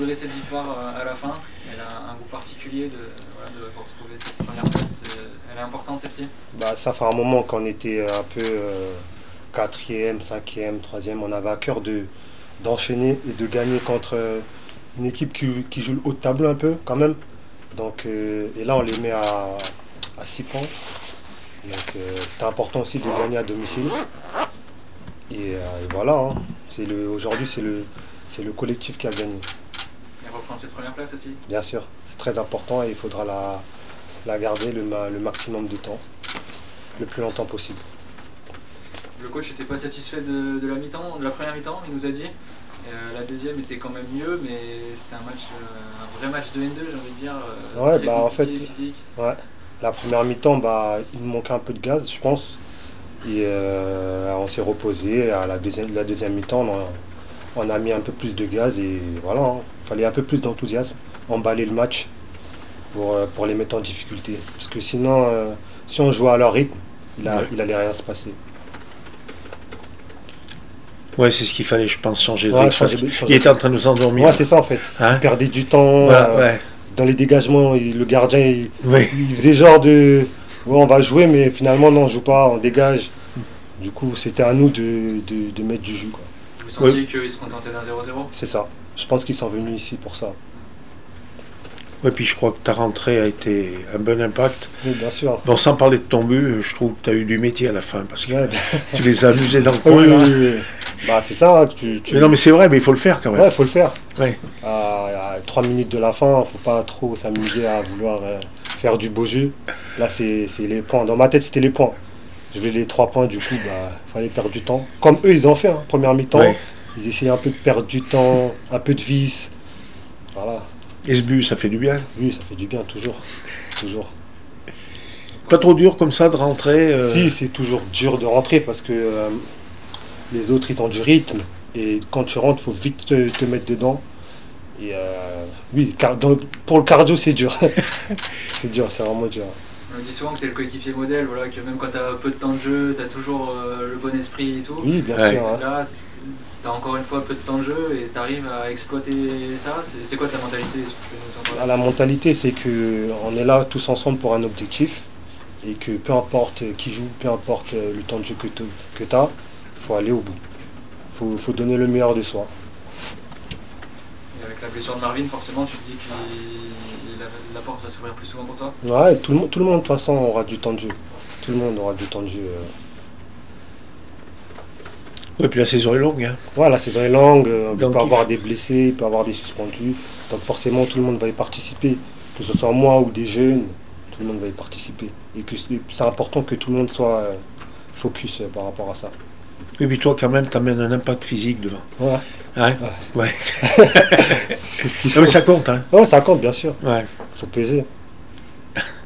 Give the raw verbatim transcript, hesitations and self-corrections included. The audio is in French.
Malgré cette victoire à la fin, elle a un goût particulier de, voilà, de retrouver cette première place. Elle est importante celle-ci. Bah, ça fait un moment qu'on était un peu euh, quatrième, cinquième, troisième. On avait à cœur de, d'enchaîner et de gagner contre euh, une équipe qui, qui joue le haut de tableau un peu quand même. Donc, euh, et là, on les met à, à six points. Donc, euh, c'était important aussi de gagner à domicile. Et, euh, et voilà, hein. C'est le, aujourd'hui, c'est le, c'est le collectif qui a gagné. Et reprendre cette première place aussi. Bien sûr, c'est très important et il faudra la, la garder le, ma- le maximum de temps, le plus longtemps possible. Le coach n'était pas satisfait de, de la mi-temps, de la première mi-temps, il nous a dit. Euh, la deuxième était quand même mieux, mais c'était un match, euh, un vrai match de N deux, j'ai envie de dire. Euh, Ouais, très bah en fait, compliqué, physique. ouais, la première mi-temps, bah, il nous manquait un peu de gaz, je pense. Et euh, on s'est reposé. À la deuxième, la deuxième mi-temps, on a, on a mis un peu plus de gaz et voilà, hein. Il fallait un peu plus d'enthousiasme, emballer le match pour, euh, pour les mettre en difficulté. Parce que sinon, euh, si on jouait à leur rythme, il, a, Ouais, il allait rien se passer. ouais, c'est ce qu'il fallait, je pense, changer de Ouais, rythme. Parce changer de- qu'il changer était en train de nous endormir. Ouais, c'est ça en fait. Hein. Il perdait du temps Voilà, euh, ouais. dans les dégagements. il- le gardien, il, Oui. il faisait genre de ouais, on va jouer, mais finalement, non, on joue pas, on dégage. Du coup, c'était à nous de, de, de mettre du jus, quoi. Vous sentiez qu'ils se contentaient d'un zéro zéro. C'est ça. Je pense qu'ils sont venus ici pour ça. Ouais, puis je crois que ta rentrée a été un bon impact. Oui, bien sûr. Bon, sans parler de ton but, je trouve que tu as eu du métier à la fin parce que Ouais, tu les as amusés dans le oui, coin. oui, Là. oui, oui. Bah, c'est ça. hein, Tu, tu... Mais non, mais c'est vrai, mais il faut le faire quand même. Ouais, faut le faire. Ouais. À, à trois minutes de la fin, faut pas trop s'amuser à vouloir euh, faire du beau jeu. Là, c'est c'est les points. Dans ma tête, c'était les points. Je voulais les trois points, du coup, bah, fallait perdre du temps. Comme eux, ils ont fait, hein, première mi-temps. Ouais. Ils essayaient un peu de perdre du temps, un peu de vice. Voilà. Et ce but, ça fait du bien. Oui, ça fait du bien, toujours. Toujours. Pas trop dur comme ça de rentrer. euh, Si, c'est toujours dur de rentrer parce que euh, les autres, ils ont du rythme. Et quand tu rentres, il faut vite te, te mettre dedans. Et euh, oui, car- dans- pour le cardio, c'est dur. C'est dur, c'est vraiment dur. On dit souvent que tu es le coéquipier modèle, voilà, que même quand tu as peu de temps de jeu, tu as toujours euh, le bon esprit et tout. Oui, bien Ouais. sûr. hein. Là, tu as encore une fois peu de temps de jeu et tu arrives à exploiter ça. C'est c'est quoi ta mentalité si tu peux nous en Ah, parler? La mentalité, c'est que on est là tous ensemble pour un objectif. Et que peu importe qui joue, peu importe le temps de jeu que tu as, il faut aller au bout. Il faut, faut donner le meilleur de soi. Et avec la blessure de Marvin, forcément, tu te dis que il- la, la porte va s'ouvrir plus souvent pour toi. Ouais, tout le, monde- tout le monde, de toute façon, aura du temps de jeu. Tout le monde aura du temps de jeu. euh. Ouais, puis la saison est longue. Hein. Ouais, la saison est longue, euh, il Donc, peut y il avoir faut- des blessés, il peut y avoir des suspendus. Donc forcément, tout le monde va y participer. Que ce soit moi ou des jeunes, tout le monde va y participer. Et que c'est c'est important que tout le monde soit euh, focus euh, par rapport à ça. Et puis toi, quand même, t'amènes un impact physique devant. Ouais, Hein. Ouais. c'est ce qu'il Non, faut. mais ça compte. Hein. Ouais, ça compte, bien sûr. Ouais. Il faut peser.